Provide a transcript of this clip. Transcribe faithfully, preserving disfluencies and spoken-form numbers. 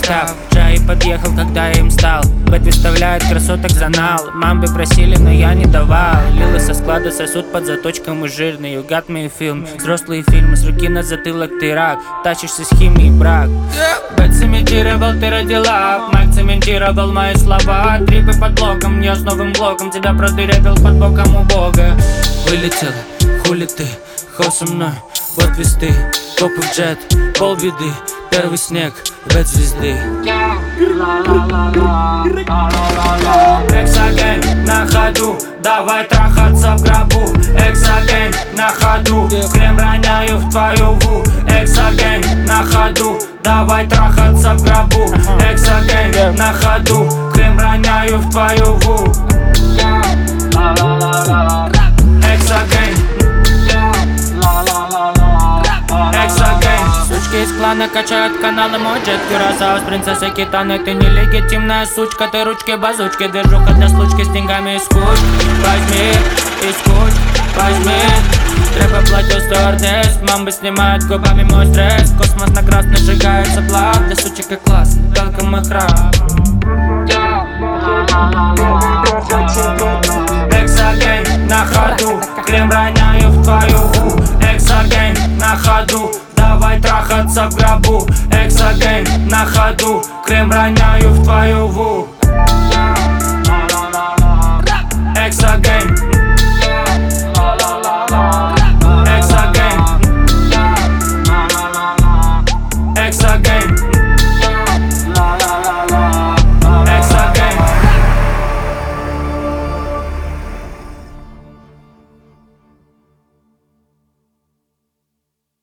этап. Джай подъехал, когда я им стал. Бэт выставляет красоток за нал. Мамбы просили, но я не давал. Лилы со склада сосуд под заточком и жирный. You got me film. Взрослые фильмы, с руки на затылок ты рак. Тащишься с химией брак. Бэт цементировал, ты родила. Майк цементировал мои слова. Трипы под блоком, я с новым блоком. Тебя продырявил под боком у бога. Вылетела, хули ты, хо со мной. Вот весты, копы в джет, полбеды. Первый снег, бэт звезды. Эксоген на ходу, давай трахаться в гробу. Эксоген на ходу, крем роняю в твою ву. Эксоген на ходу, давай трахаться в гробу. Эксоген на ходу, крем роняю в твою ву. Эксоген. Сучки из клана качают каналы, мой джет Кюрасао с принцессой Китаной. Ты нелегитимная сучка, ты ручки-базучки. Держуха для случки с деньгами из куч. Возьми из куч, возьми. Трэп оплатил стюардесс. Мамбы снимают губами мой стресс. Космос на красный сжигается плав. Для сучек и класс, только мы храп. Эксоген на ходу, крем роняю в твою ву. Эксоген на ходу, давай трахаться в гробу. Эксоген на ходу, крем роняю в твою